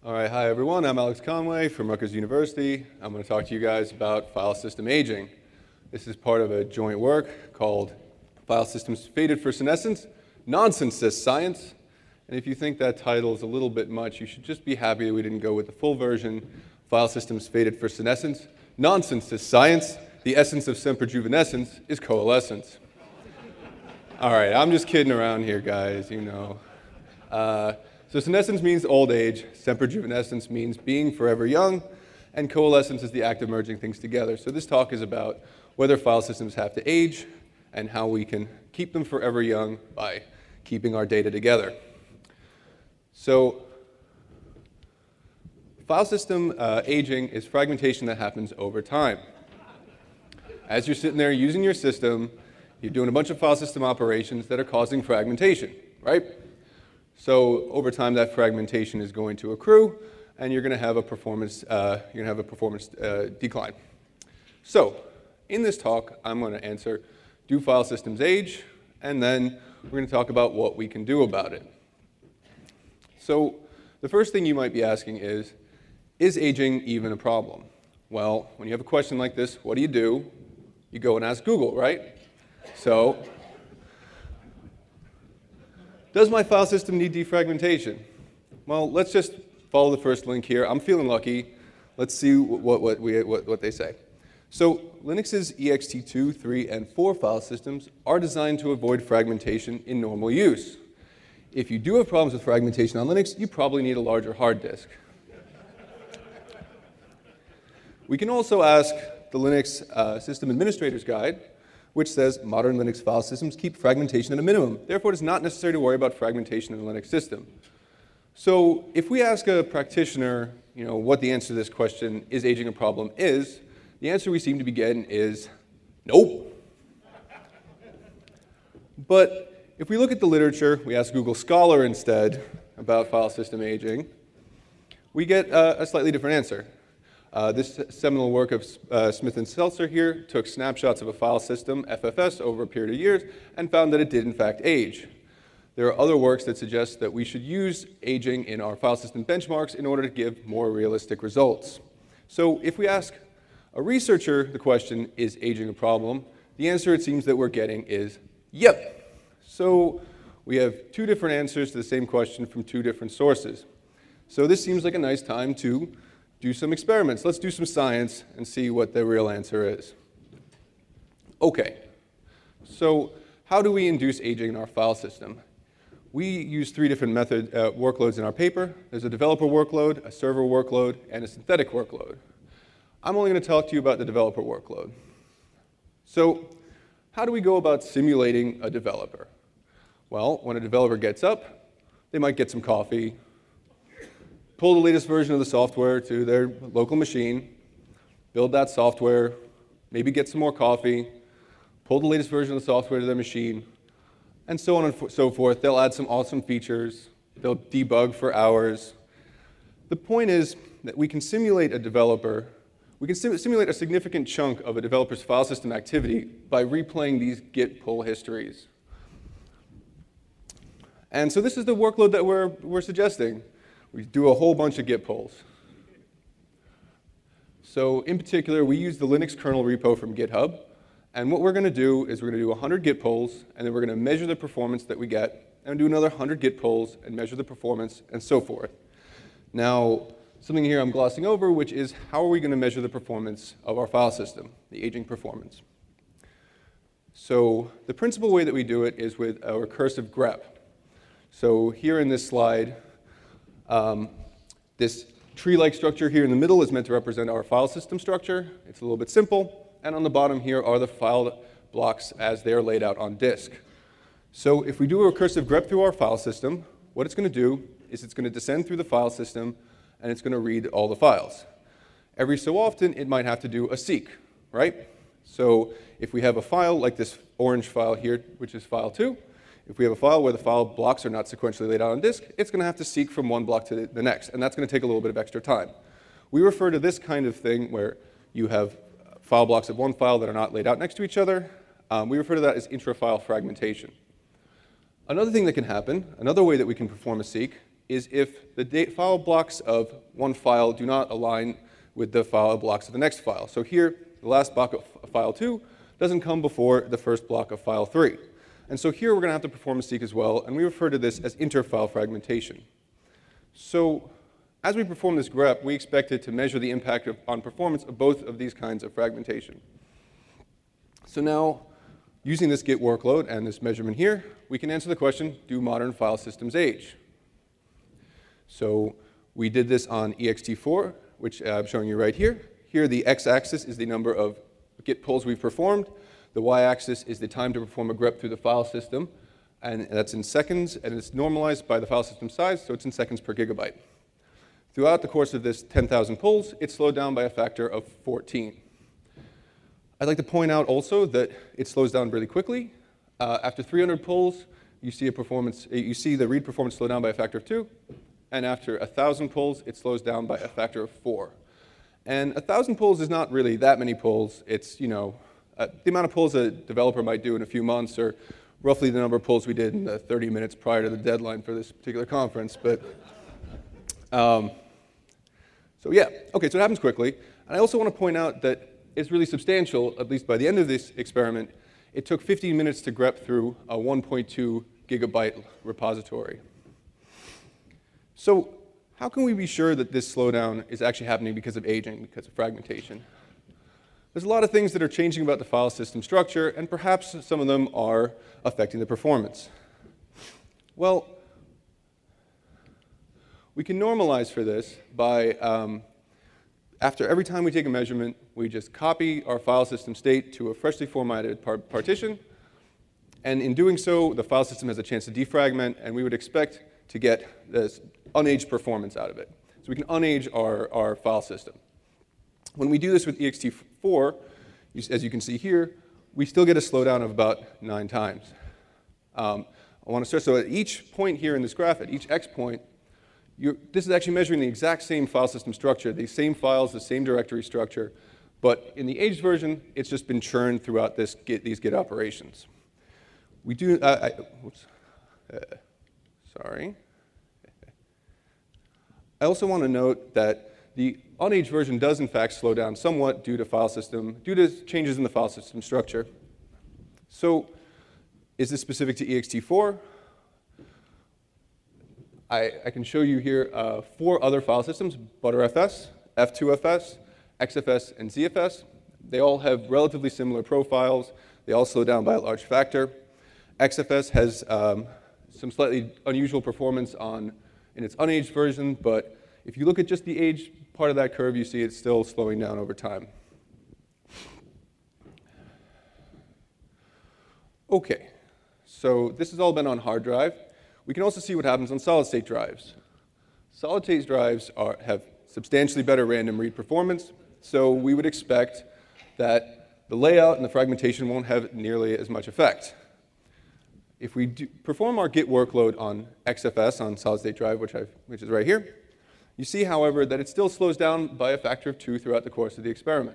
All right, hi everyone. I'm Alex Conway from Rutgers University. I'm going to talk to you guys about file system aging. This is part of a joint work called File Systems Fated for Senescence, Nonsense Says Science. And if you think that title is a little bit much, you should just be happy that we didn't go with the full version, File Systems Fated for Senescence. Nonsense Says Science. The essence of semperjuvenescence is coalescence. All right, I'm just kidding around here, guys, you know. So senescence means old age, semperjuvenescence means being forever young, and coalescence is the act of merging things together. So this talk is about whether file systems have to age and how we can keep them forever young by keeping our data together. So file system aging is fragmentation that happens over time. As you're sitting there using your system, you're doing a bunch of file system operations that are causing fragmentation, right? So over time, that fragmentation is going to accrue, and you're going to have a performance decline. So in this talk, I'm going to answer, do file systems age? And then we're going to talk about what we can do about it. So the first thing you might be asking is aging even a problem? Well, when you have a question like this, what do? You go and ask Google, right? So does my file system need defragmentation? Well, let's just follow the first link here. I'm feeling lucky. Let's see what they say. So Linux's ext2, 3, and 4 file systems are designed to avoid fragmentation in normal use. If you do have problems with fragmentation on Linux, you probably need a larger hard disk. We can also ask the Linux System Administrator's Guide, which says modern Linux file systems keep fragmentation at a minimum. Therefore, it is not necessary to worry about fragmentation in the Linux system. So if we ask a practitioner, what the answer to this question, is aging a problem, is, the answer we seem to be getting is nope. But if we look at the literature, we ask Google Scholar instead about file system aging, we get a slightly different answer. This seminal work of Smith and Seltzer here took snapshots of a file system, FFS, over a period of years and found that it did in fact age. There are other works that suggest that we should use aging in our file system benchmarks in order to give more realistic results. So if we ask a researcher the question, is aging a problem? The answer it seems that we're getting is yep. So we have two different answers to the same question from two different sources. So this seems like a nice time to do some experiments. Let's do some science and see what the real answer is. Okay, so how do we induce aging in our file system? We use three different workloads in our paper. There's a developer workload, a server workload, and a synthetic workload. I'm only going to talk to you about the developer workload. So how do we go about simulating a developer? Well, when a developer gets up, they might get some coffee, pull the latest version of the software to their local machine, build that software, maybe get some more coffee, pull the latest version of the software to their machine, and so on and so forth. They'll add some awesome features. They'll debug for hours. The point is that we can simulate a developer. We can simulate a significant chunk of a developer's file system activity by replaying these Git pull histories. And so this is the workload that we're suggesting. We do a whole bunch of Git pulls. So in particular, we use the Linux kernel repo from GitHub. And what we're going to do is we're going to do 100 Git pulls, and then we're going to measure the performance that we get, and do another 100 Git pulls, and measure the performance, and so forth. Now, something here I'm glossing over, which is how are we going to measure the performance of our file system, the aging performance? So the principal way that we do it is with a recursive grep. So here in this slide, this tree-like structure here in the middle is meant to represent our file system structure. It's a little bit simple. And on the bottom here are the file blocks as they are laid out on disk. So if we do a recursive grep through our file system, what it's going to do is it's going to descend through the file system, and it's going to read all the files. Every so often, it might have to do a seek, right? So if we have a file like this orange file here, which is file 2, if we have a file where the file blocks are not sequentially laid out on disk, it's going to have to seek from one block to the next, and that's going to take a little bit of extra time. We refer to this kind of thing where you have file blocks of one file that are not laid out next to each other. We refer to that as intra-file fragmentation. Another thing that can happen, another way that we can perform a seek, is if the file blocks of one file do not align with the file blocks of the next file. So here, the last block of file 2 doesn't come before the first block of file 3. And so here we're going to have to perform a seek as well, and we refer to this as inter-file fragmentation. So as we perform this grep, we expect it to measure the impact on performance of both of these kinds of fragmentation. So now, using this Git workload and this measurement here, we can answer the question, do modern file systems age? So we did this on ext4, which I'm showing you right here. Here, the x-axis is the number of Git pulls we've performed. The y-axis is the time to perform a grep through the file system, and that's in seconds, and it's normalized by the file system size, so it's in seconds per gigabyte. Throughout the course of this 10,000 pulls, it slowed down by a factor of 14. I'd like to point out also that it slows down really quickly. After 300 pulls, you see the read performance slow down by a factor of 2, and after 1,000 pulls, it slows down by a factor of 4. And 1,000 pulls is not really that many pulls. It's, the amount of pulls a developer might do in a few months, or roughly the number of pulls we did in the 30 minutes prior to the deadline for this particular conference. But so yeah, okay, so it happens quickly. And I also want to point out that it's really substantial, at least by the end of this experiment. It took 15 minutes to grep through a 1.2 gigabyte repository. So how can we be sure that this slowdown is actually happening because of aging, because of fragmentation? There's a lot of things that are changing about the file system structure, and perhaps some of them are affecting the performance. Well, we can normalize for this by, after every time we take a measurement, we just copy our file system state to a freshly formatted partition. And in doing so, the file system has a chance to defragment, and we would expect to get this unaged performance out of it. So we can unage our file system. When we do this with ext4, as you can see here, we still get a slowdown of about 9 times. I want to stress, so at each point here in this graph, at each x point, this is actually measuring the exact same file system structure, the same files, the same directory structure, but in the aged version, it's just been churned throughout these Git operations. We do, sorry. I also want to note that the unaged version does in fact slow down somewhat due to changes in the file system structure. So is this specific to ext4? I can show you here 4 other file systems, Btrfs, F2Fs, XFS, and ZFS. They all have relatively similar profiles. They all slow down by a large factor. XFS has some slightly unusual performance in its unaged version, but if you look at just the aged part of that curve, you see it's still slowing down over time. Okay, so this has all been on hard drive. We can also see what happens on solid-state drives. Solid-state drives have substantially better random read performance, so we would expect that the layout and the fragmentation won't have nearly as much effect. If we perform our Git workload on XFS, on solid-state drive, which is right here, you see, however, that it still slows down by a factor of 2 throughout the course of the experiment.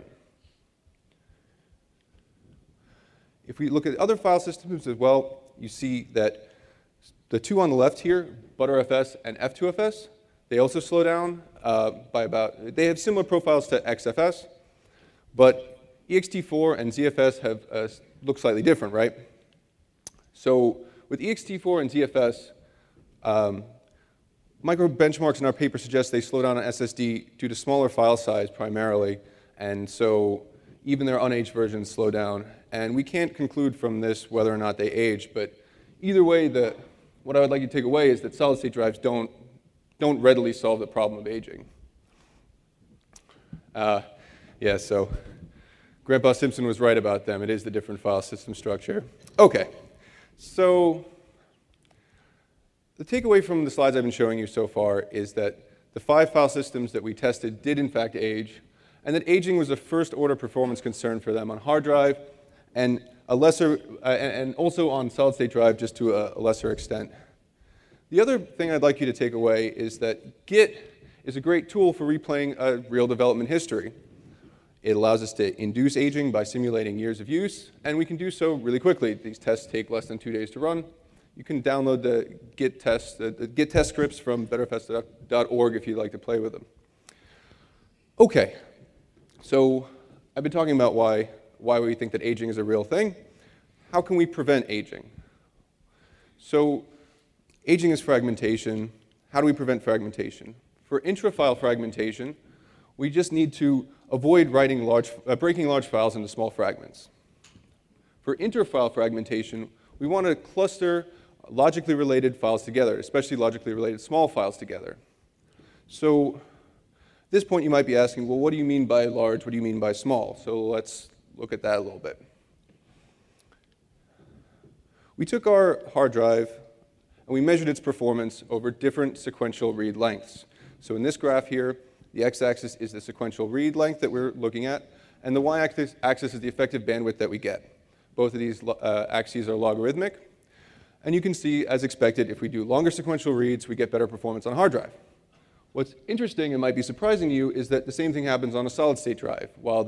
If we look at other file systems as well, you see that the 2 on the left here, Btrfs and F2Fs, they also slow down they have similar profiles to XFS, but ext4 and ZFS look slightly different, right? So with ext4 and ZFS, micro benchmarks in our paper suggest they slow down on SSD due to smaller file size primarily, and so even their unaged versions slow down. And we can't conclude from this whether or not they age, but either way, what I would like you to take away is that solid-state drives don't readily solve the problem of aging. Yeah, so Grandpa Simpson was right about them. It is the different file system structure. Okay, so the takeaway from the slides I've been showing you so far is that the 5 file systems that we tested did in fact age, and that aging was a first-order performance concern for them on hard drive, and and also on solid-state drive just to a lesser extent. The other thing I'd like you to take away is that Git is a great tool for replaying a real development history. It allows us to induce aging by simulating years of use, and we can do so really quickly. These tests take less than 2 days to run. You can download the Git test, the Git test scripts from betterfs.org if you'd like to play with them. Okay, so I've been talking about why we think that aging is a real thing. How can we prevent aging? So aging is fragmentation. How do we prevent fragmentation? For intra-file fragmentation, we just need to avoid breaking large files into small fragments. For inter-file fragmentation, we want to cluster logically related files together, especially logically related small files together. So at this point, you might be asking, well, what do you mean by large? What do you mean by small? So let's look at that a little bit. We took our hard drive and we measured its performance over different sequential read lengths. So in this graph here, the x-axis is the sequential read length that we're looking at, and the y-axis is the effective bandwidth that we get. Both of these axes are logarithmic. And you can see, as expected, if we do longer sequential reads, we get better performance on a hard drive. What's interesting and might be surprising to you is that the same thing happens on a solid-state drive. While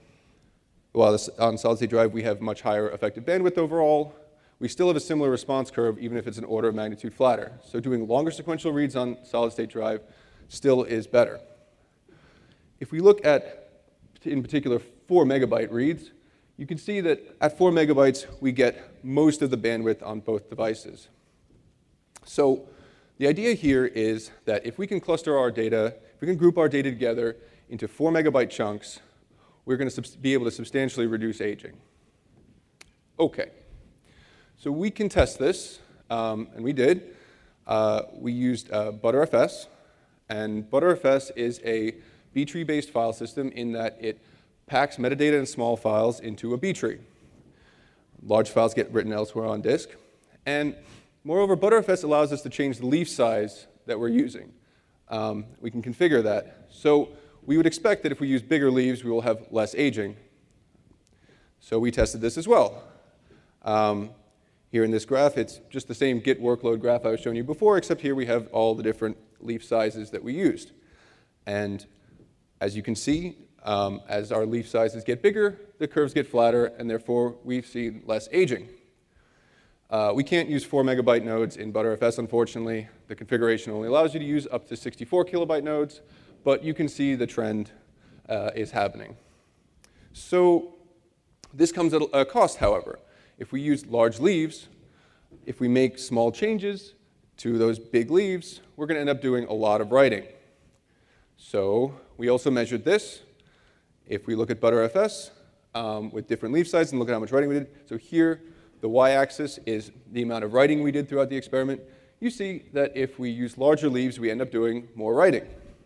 on solid-state drive we have much higher effective bandwidth overall, we still have a similar response curve, even if it's an order of magnitude flatter. So doing longer sequential reads on solid-state drive still is better. If we look at, in particular, 4 megabyte reads, you can see that at 4 megabytes, we get most of the bandwidth on both devices. So the idea here is that if we can cluster our data, if we can group our data together into 4 megabyte chunks, we're going to be able to substantially reduce aging. OK. So we can test this, and we did. We used Btrfs, and Btrfs is a B-tree-based file system in that it packs metadata and small files into a B-tree. Large files get written elsewhere on disk. And moreover, Btrfs allows us to change the leaf size that we're using. We can configure that. So we would expect that if we use bigger leaves, we will have less aging. So we tested this as well. Here in this graph, it's just the same Git workload graph I was showing you before, except here we have all the different leaf sizes that we used. And as you can see, as our leaf sizes get bigger, the curves get flatter, and therefore we see less aging. We can't use 4 megabyte nodes in Btrfs, unfortunately. The configuration only allows you to use up to 64 kilobyte nodes, but you can see the trend is happening. So this comes at a cost, however. If we use large leaves, if we make small changes to those big leaves, we're going to end up doing a lot of writing. So we also measured this. If we look at Btrfs with different leaf sizes and look at how much writing we did, so here the y-axis is the amount of writing we did throughout the experiment. You see that if we use larger leaves, we end up doing more writing.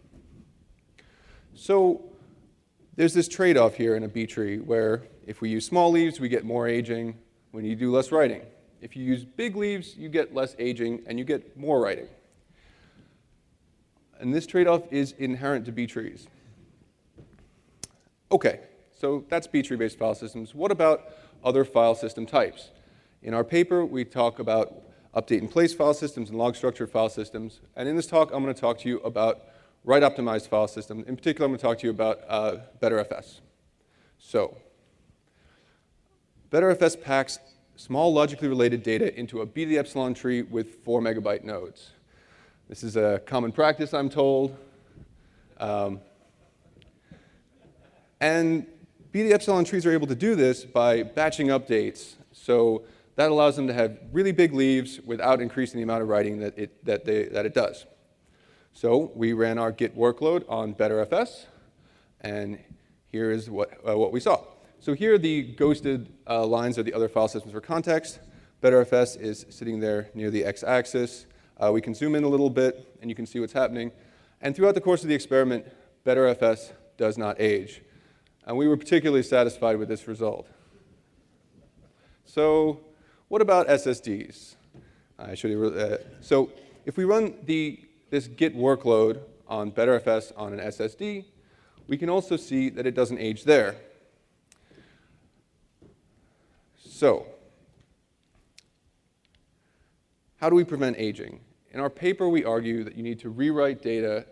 So there's this trade-off here in a B-tree where if we use small leaves, we get more aging when you do less writing. If you use big leaves, you get less aging and you get more writing. And this trade-off is inherent to B-trees. OK, so that's B-tree-based file systems. What about other file system types? In our paper, we talk about update-in-place file systems and log-structured file systems. And in this talk, I'm going to talk to you about write-optimized file systems. In particular, I'm going to talk to you about Btrfs. So Btrfs packs small logically related data into a B to the epsilon tree with 4 megabyte nodes. This is a common practice, I'm told. And B to the epsilon trees are able to do this by batching updates. So that allows them to have really big leaves without increasing the amount of writing that it does. So we ran our Git workload on Btrfs, and here is what we saw. So here the ghosted lines are the other file systems for context. Btrfs is sitting there near the x-axis. We can zoom in a little bit, and you can see what's happening. And throughout the course of the experiment, Btrfs does not age. And we were particularly satisfied with this result. So what about SSDs? So if we run this Git workload on Btrfs on an SSD, we can also see that it doesn't age there. So how do we prevent aging? In our paper, we argue that you need to rewrite data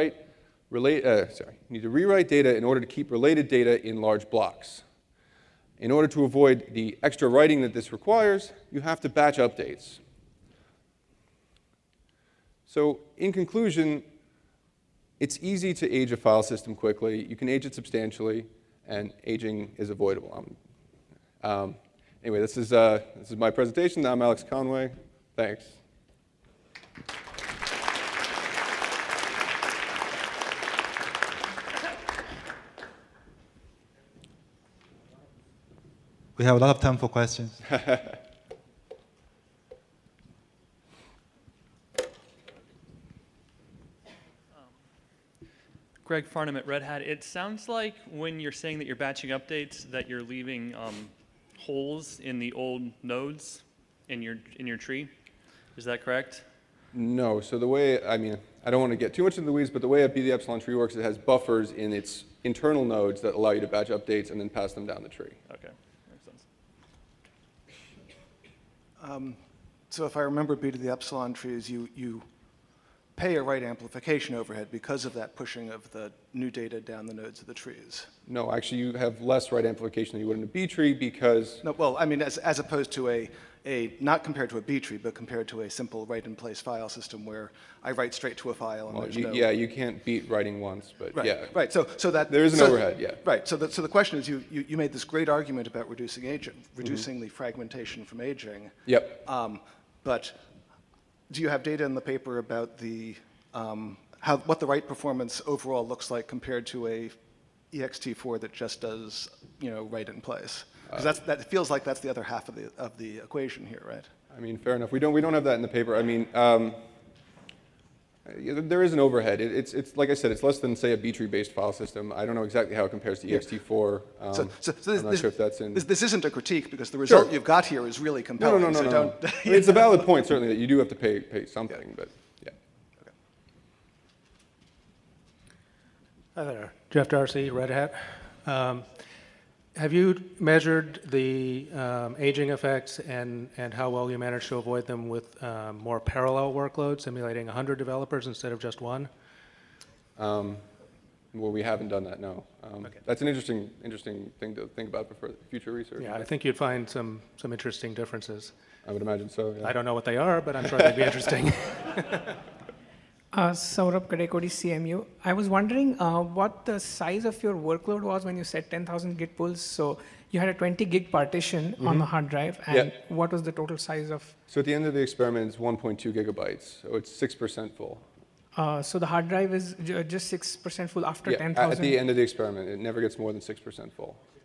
in order to keep related data in large blocks. In order to avoid the extra writing that this requires, you have to batch updates. So in conclusion, it's easy to age a file system quickly. You can age it substantially, and aging is avoidable. Anyway, this is my presentation. I'm Alex Conway. Thanks. We have a lot of time for questions. Greg Farnham at Red Hat. It sounds like when you're saying that you're batching updates that you're leaving holes in the old nodes in your tree. Is that correct? No. So the way, I don't want to get too much into the weeds, but the way a BD Epsilon tree works, it has buffers in its internal nodes that allow you to batch updates and then pass them down the tree. Okay, makes sense. So if I remember BD the Epsilon trees, you pay a write amplification overhead because of that pushing of the new data down the nodes of the trees. No, actually, you have less write amplification than you would in a B tree because... No, well, I mean, as opposed to not compared to a B tree, but compared to a simple write-in-place file system where I write straight to a file and there's no... Yeah, you can't beat writing once, but right, yeah. Right, so that... There is an overhead, yeah. Right, so the question is, you made this great argument about reducing the fragmentation from aging. Yep. But do you have data in the paper about what the write performance overall looks like compared to a ext4 that just does write in place? Because that feels like that's the other half of the equation here, right? I mean, fair enough. We don't have that in the paper. I mean, there is an overhead. It's like I said, it's less than say a B tree based file system. I don't know exactly how it compares to ext4. I'm not sure if that's in. This isn't a critique because the result you've got here is really compelling. No. So I mean, it's a valid point certainly that you do have to pay something, but yeah. Okay. Hi there, Jeff Darcy, Red Hat. Have you measured the aging effects and how well you managed to avoid them with more parallel workloads, simulating 100 developers instead of just one? Well, we haven't done that, no. Okay. That's an interesting thing to think about for future research. Yeah, I think you'd find some interesting differences. I would imagine so, yeah. I don't know what they are, but I'm sure they'd be interesting. Saurabh Kadekodi, CMU. I was wondering what the size of your workload was when you said 10,000 git pulls. So you had a 20 gig partition on the hard drive, and what was the total size of? So at the end of the experiment, it's 1.2 gigabytes, so it's 6% full. So the hard drive is just 6% full after 10,000? At the end of the experiment, it never gets more than 6% full.